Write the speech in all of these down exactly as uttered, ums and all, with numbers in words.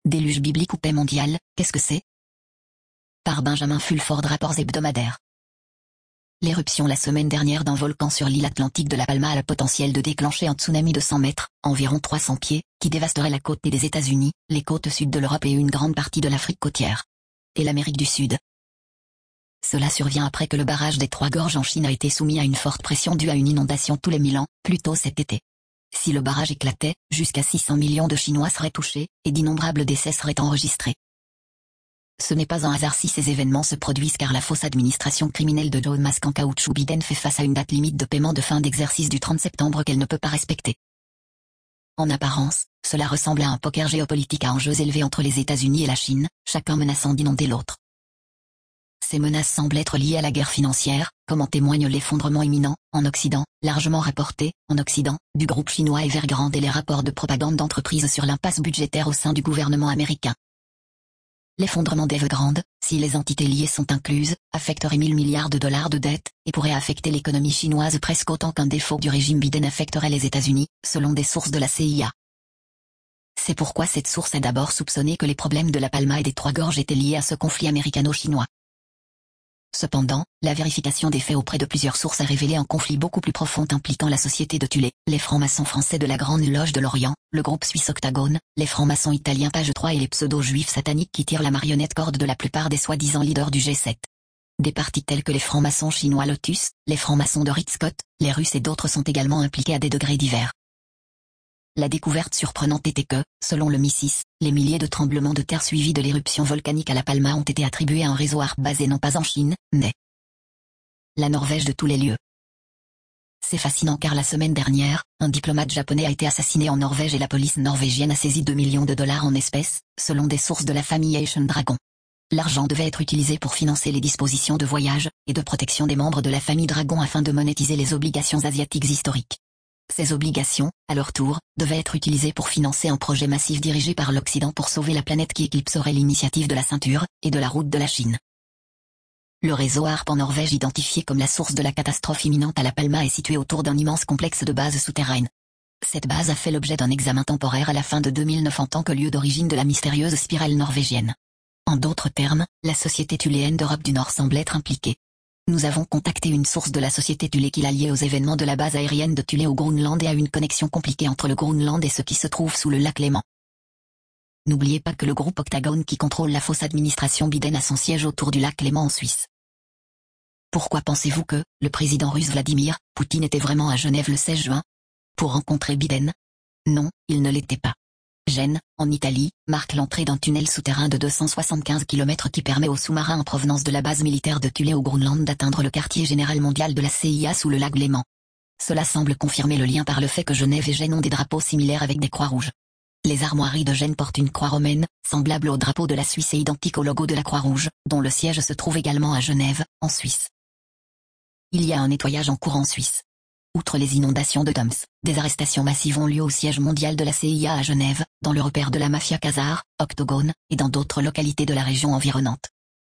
Déluge biblique ou paix mondiale, qu'est-ce que c'est? Par Benjamin Fulford, rapports hebdomadaires. L'éruption la semaine dernière d'un volcan sur l'île atlantique de La Palma a le potentiel de déclencher un tsunami de cent mètres, environ trois cents pieds, qui dévasterait la côte des États-Unis, les côtes sud de l'Europe et une grande partie de l'Afrique côtière. Et l'Amérique du Sud. Cela survient après que le barrage des Trois Gorges en Chine a été soumis à une forte pression due à une inondation tous les mille ans, plus tôt cet été. Si le barrage éclatait, jusqu'à six cents millions de Chinois seraient touchés, et d'innombrables décès seraient enregistrés. Ce n'est pas un hasard si ces événements se produisent car la fausse administration criminelle de Joe Masque en caoutchouc Biden fait face à une date limite de paiement de fin d'exercice du trente septembre qu'elle ne peut pas respecter. En apparence, cela ressemble à un poker géopolitique à enjeux élevés entre les États-Unis et la Chine, chacun menaçant d'inonder l'autre. Ces menaces semblent être liées à la guerre financière, comme en témoigne l'effondrement imminent, en Occident, largement rapporté, en Occident, du groupe chinois Evergrande et les rapports de propagande d'entreprises sur l'impasse budgétaire au sein du gouvernement américain. L'effondrement d'Evergrande, si les entités liées sont incluses, affecterait mille milliards de dollars de dettes, et pourrait affecter l'économie chinoise presque autant qu'un défaut du régime Biden affecterait les États-Unis, selon des sources de la C I A. C'est pourquoi cette source a d'abord soupçonné que les problèmes de La Palma et des Trois Gorges étaient liés à ce conflit américano-chinois. Cependant, la vérification des faits auprès de plusieurs sources a révélé un conflit beaucoup plus profond impliquant la société de Tulé, les francs-maçons français de la Grande Loge de l'Orient, le groupe suisse Octagone, les francs-maçons italiens Page trois et les pseudo-juifs sataniques qui tirent la marionnette corde de la plupart des soi-disant leaders du G sept. Des partis tels que les francs-maçons chinois Lotus, les francs-maçons de Ritz Scott, les Russes et d'autres sont également impliqués à des degrés divers. La découverte surprenante était que, selon le M I C I S, les milliers de tremblements de terre suivis de l'éruption volcanique à La Palma ont été attribués à un réseau A R P basé non pas en Chine, mais la Norvège de tous les lieux. C'est fascinant car la semaine dernière, un diplomate japonais a été assassiné en Norvège et la police norvégienne a saisi deux millions de dollars en espèces, selon des sources de la famille Ocean Dragon. L'argent devait être utilisé pour financer les dispositions de voyage et de protection des membres de la famille Dragon afin de monétiser les obligations asiatiques historiques. Ces obligations, à leur tour, devaient être utilisées pour financer un projet massif dirigé par l'Occident pour sauver la planète qui éclipserait l'initiative de la ceinture et de la route de la Chine. Le réseau A R P en Norvège, identifié comme la source de la catastrophe imminente à La Palma, est situé autour d'un immense complexe de bases souterraines. Cette base a fait l'objet d'un examen temporaire à la fin de deux mille neuf en tant que lieu d'origine de la mystérieuse spirale norvégienne. En d'autres termes, la société thuléenne d'Europe du Nord semble être impliquée. Nous avons contacté une source de la société Thulé qui l'a liée aux événements de la base aérienne de Thulé au Groenland et à une connexion compliquée entre le Groenland et ce qui se trouve sous le lac Léman. N'oubliez pas que le groupe Octagone qui contrôle la fausse administration Biden a son siège autour du lac Léman en Suisse. Pourquoi pensez-vous que le président russe Vladimir Poutine était vraiment à Genève le seize juin? Pour rencontrer Biden? Non, il ne l'était pas. Gênes, en Italie, marque l'entrée d'un tunnel souterrain de deux cent soixante-quinze kilomètres qui permet aux sous-marins en provenance de la base militaire de Thulé au Groenland d'atteindre le quartier général mondial de la C I A sous le lac Léman. Cela semble confirmer le lien par le fait que Genève et Gênes ont des drapeaux similaires avec des croix rouges. Les armoiries de Gênes portent une croix romaine, semblable au drapeau de la Suisse et identique au logo de la Croix-Rouge, dont le siège se trouve également à Genève, en Suisse. Il y a un nettoyage en cours en Suisse. Outre les inondations de dumps, des arrestations massives ont lieu au siège mondial de la C I A à Genève, dans le repère de la mafia Khazar, Octogone, et dans d'autres localités de la région environnante.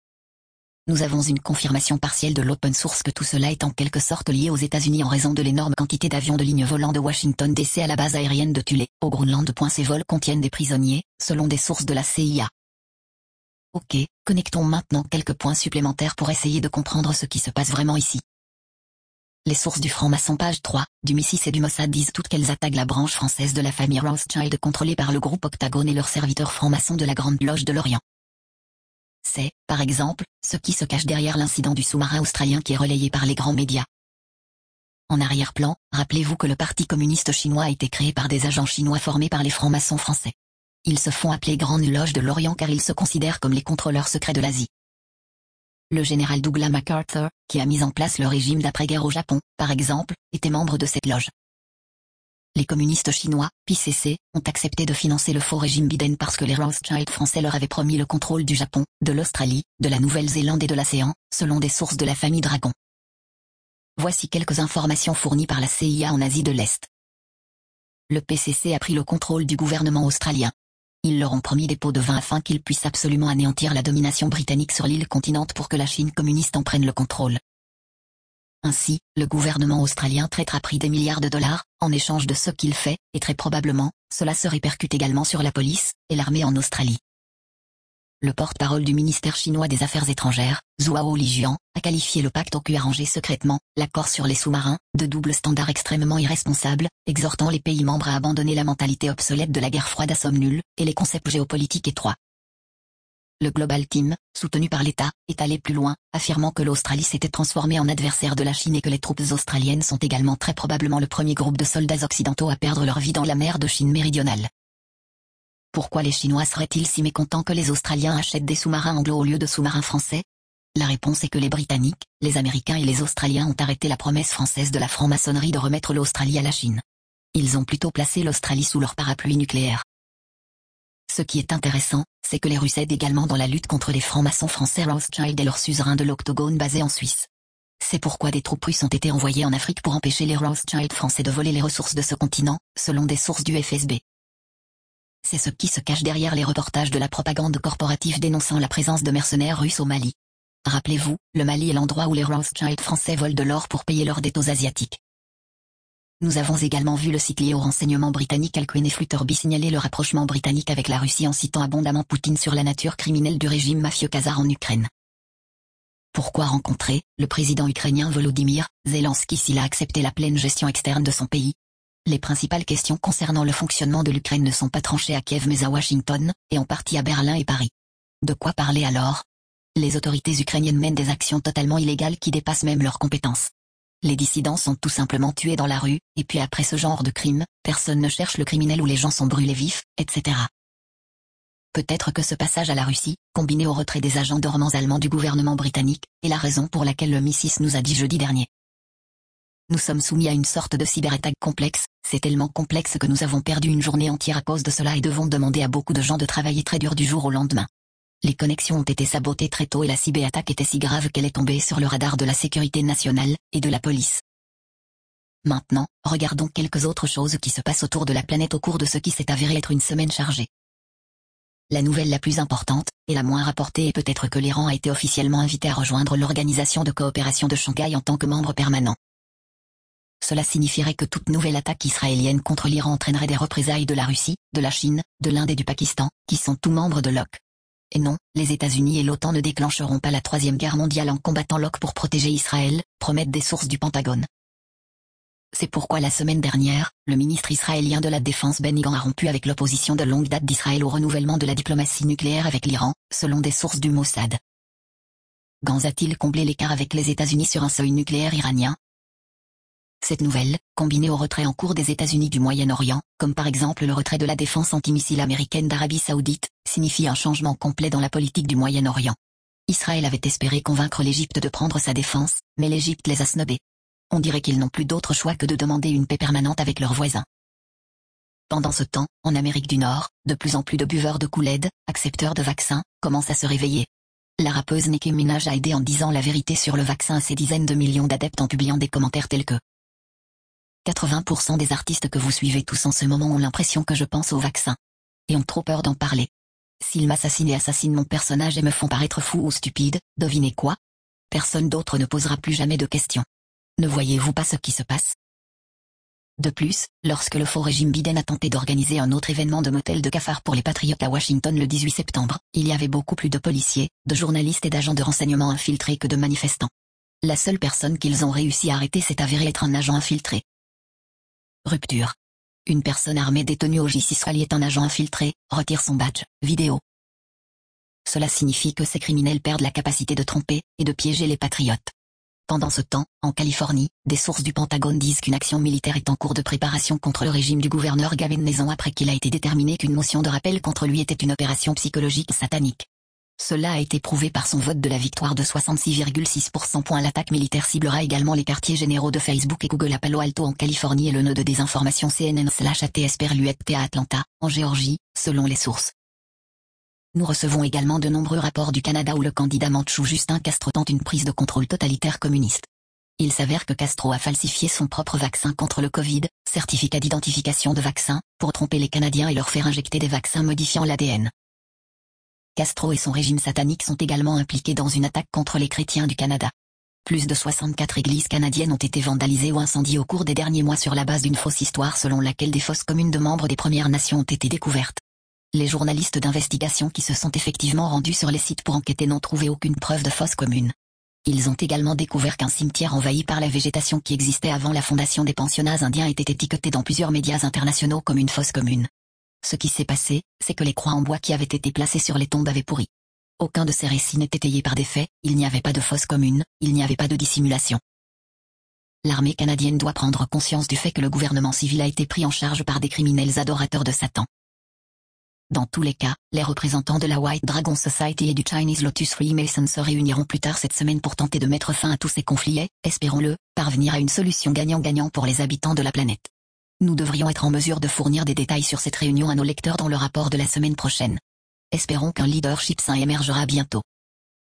Nous avons une confirmation partielle de l'open source que tout cela est en quelque sorte lié aux États-Unis en raison de l'énorme quantité d'avions de ligne volant de Washington D C à la base aérienne de Thulé, au Groenland. Ces vols contiennent des prisonniers, selon des sources de la C I A. Ok, connectons maintenant quelques points supplémentaires pour essayer de comprendre ce qui se passe vraiment ici. Les sources du franc-maçon Page trois, du M I C I S et du Mossad disent toutes qu'elles attaquent la branche française de la famille Rothschild contrôlée par le groupe Octagone et leurs serviteurs francs-maçons de la Grande Loge de l'Orient. C'est, par exemple, ce qui se cache derrière l'incident du sous-marin australien qui est relayé par les grands médias. En arrière-plan, rappelez-vous que le Parti communiste chinois a été créé par des agents chinois formés par les francs-maçons français. Ils se font appeler Grande Loge de l'Orient car ils se considèrent comme les contrôleurs secrets de l'Asie. Le général Douglas MacArthur, qui a mis en place le régime d'après-guerre au Japon, par exemple, était membre de cette loge. Les communistes chinois, P C C, ont accepté de financer le faux régime Biden parce que les Rothschild français leur avaient promis le contrôle du Japon, de l'Australie, de la Nouvelle-Zélande et de l'Océan, selon des sources de la famille Dragon. Voici quelques informations fournies par la C I A en Asie de l'Est. Le P C C a pris le contrôle du gouvernement australien. Ils leur ont promis des pots de vin afin qu'ils puissent absolument anéantir la domination britannique sur l'île continente pour que la Chine communiste en prenne le contrôle. Ainsi, le gouvernement australien traitera prix des milliards de dollars, en échange de ce qu'il fait, et très probablement, cela se répercute également sur la police et l'armée en Australie. Le porte-parole du ministère chinois des Affaires étrangères, Zhuo Lijian, a qualifié le pacte O C U arrangé secrètement, l'accord sur les sous-marins, de double standard extrêmement irresponsable, exhortant les pays membres à abandonner la mentalité obsolète de la guerre froide à somme nulle, et les concepts géopolitiques étroits. Le Global Team, soutenu par l'État, est allé plus loin, affirmant que l'Australie s'était transformée en adversaire de la Chine et que les troupes australiennes sont également très probablement le premier groupe de soldats occidentaux à perdre leur vie dans la mer de Chine méridionale. Pourquoi les Chinois seraient-ils si mécontents que les Australiens achètent des sous-marins anglo au lieu de sous-marins français? La réponse est que les Britanniques, les Américains et les Australiens ont arrêté la promesse française de la franc-maçonnerie de remettre l'Australie à la Chine. Ils ont plutôt placé l'Australie sous leur parapluie nucléaire. Ce qui est intéressant, c'est que les Russes aident également dans la lutte contre les francs-maçons français Rothschild et leurs suzerains de l'Octogone basés en Suisse. C'est pourquoi des troupes russes ont été envoyées en Afrique pour empêcher les Rothschild français de voler les ressources de ce continent, selon des sources du F S B. C'est ce qui se cache derrière les reportages de la propagande corporative dénonçant la présence de mercenaires russes au Mali. Rappelez-vous, le Mali est l'endroit où les Rothschild français volent de l'or pour payer leurs dettes aux Asiatiques. Nous avons également vu le site lié au renseignement britannique Al Queen et Flutterby signaler le rapprochement britannique avec la Russie en citant abondamment Poutine sur la nature criminelle du régime mafieux khazar en Ukraine. Pourquoi rencontrer le président ukrainien Volodymyr Zelensky s'il a accepté la pleine gestion externe de son pays? Les principales questions concernant le fonctionnement de l'Ukraine ne sont pas tranchées à Kiev mais à Washington, et en partie à Berlin et Paris. De quoi parler alors? Les autorités ukrainiennes mènent des actions totalement illégales qui dépassent même leurs compétences. Les dissidents sont tout simplement tués dans la rue, et puis après ce genre de crime, personne ne cherche le criminel ou les gens sont brûlés vifs, et cetera. Peut-être que ce passage à la Russie, combiné au retrait des agents dormants allemands du gouvernement britannique, est la raison pour laquelle le M I six nous a dit jeudi dernier. Nous sommes soumis à une sorte de cyberattaque complexe, c'est tellement complexe que nous avons perdu une journée entière à cause de cela et devons demander à beaucoup de gens de travailler très dur du jour au lendemain. Les connexions ont été sabotées très tôt et la cyberattaque était si grave qu'elle est tombée sur le radar de la sécurité nationale et de la police. Maintenant, regardons quelques autres choses qui se passent autour de la planète au cours de ce qui s'est avéré être une semaine chargée. La nouvelle la plus importante, et la moins rapportée est peut-être que l'Iran a été officiellement invité à rejoindre l'Organisation de coopération de Shanghai en tant que membre permanent. Cela signifierait que toute nouvelle attaque israélienne contre l'Iran entraînerait des représailles de la Russie, de la Chine, de l'Inde et du Pakistan, qui sont tous membres de l'O C. Et non, les États-Unis et l'OTAN ne déclencheront pas la troisième guerre mondiale en combattant l'O C pour protéger Israël, promettent des sources du Pentagone. C'est pourquoi la semaine dernière, le ministre israélien de la Défense Benny Gantz a rompu avec l'opposition de longue date d'Israël au renouvellement de la diplomatie nucléaire avec l'Iran, selon des sources du Mossad. Gantz a-t-il comblé l'écart avec les États-Unis sur un seuil nucléaire iranien? Cette nouvelle, combinée au retrait en cours des États-Unis du Moyen-Orient, comme par exemple le retrait de la défense antimissile américaine d'Arabie Saoudite, signifie un changement complet dans la politique du Moyen-Orient. Israël avait espéré convaincre l'Égypte de prendre sa défense, mais l'Égypte les a snobés. On dirait qu'ils n'ont plus d'autre choix que de demander une paix permanente avec leurs voisins. Pendant ce temps, en Amérique du Nord, de plus en plus de buveurs de Kool-Aid, accepteurs de vaccins, commencent à se réveiller. La rappeuse Nicki Minaj a aidé en disant la vérité sur le vaccin à ses dizaines de millions d'adeptes en publiant des commentaires tels que quatre-vingts pour cent des artistes que vous suivez tous en ce moment ont l'impression que je pense au vaccin. Et ont trop peur d'en parler. S'ils m'assassinent et assassinent mon personnage et me font paraître fou ou stupide, devinez quoi? Personne d'autre ne posera plus jamais de questions. Ne voyez-vous pas ce qui se passe? De plus, lorsque le faux régime Biden a tenté d'organiser un autre événement de motel de cafards pour les patriotes à Washington le dix-huit septembre, il y avait beaucoup plus de policiers, de journalistes et d'agents de renseignement infiltrés que de manifestants. La seule personne qu'ils ont réussi à arrêter s'est avérée être un agent infiltré. Rupture. Une personne armée détenue au J six Rally est un agent infiltré, retire son badge, vidéo. Cela signifie que ces criminels perdent la capacité de tromper et de piéger les patriotes. Pendant ce temps, en Californie, des sources du Pentagone disent qu'une action militaire est en cours de préparation contre le régime du gouverneur Gavin Newsom après qu'il a été déterminé qu'une motion de rappel contre lui était une opération psychologique satanique. Cela a été prouvé par son vote de la victoire de soixante-six virgule six pour cent. L'attaque militaire ciblera également les quartiers généraux de Facebook et Google à Palo Alto en Californie et le nœud de désinformation C N N slash A T S Perluette à Atlanta, en Géorgie, selon les sources. Nous recevons également de nombreux rapports du Canada où le candidat mandchou Justin Castro tente une prise de contrôle totalitaire communiste. Il s'avère que Castro a falsifié son propre vaccin contre le Covid, certificat d'identification de vaccin, pour tromper les Canadiens et leur faire injecter des vaccins modifiant l'A D N. Castro et son régime satanique sont également impliqués dans une attaque contre les chrétiens du Canada. Plus de soixante-quatre églises canadiennes ont été vandalisées ou incendiées au cours des derniers mois sur la base d'une fausse histoire selon laquelle des fosses communes de membres des Premières Nations ont été découvertes. Les journalistes d'investigation qui se sont effectivement rendus sur les sites pour enquêter n'ont trouvé aucune preuve de fosse commune. Ils ont également découvert qu'un cimetière envahi par la végétation qui existait avant la fondation des pensionnats indiens était étiqueté dans plusieurs médias internationaux comme une fosse commune. Ce qui s'est passé, c'est que les croix en bois qui avaient été placées sur les tombes avaient pourri. Aucun de ces récits n'est étayé par des faits, il n'y avait pas de fosse commune, il n'y avait pas de dissimulation. L'armée canadienne doit prendre conscience du fait que le gouvernement civil a été pris en charge par des criminels adorateurs de Satan. Dans tous les cas, les représentants de la White Dragon Society et du Chinese Lotus Freemason se réuniront plus tard cette semaine pour tenter de mettre fin à tous ces conflits et, espérons-le, parvenir à une solution gagnant-gagnant pour les habitants de la planète. Nous devrions être en mesure de fournir des détails sur cette réunion à nos lecteurs dans le rapport de la semaine prochaine. Espérons qu'un leadership sain émergera bientôt.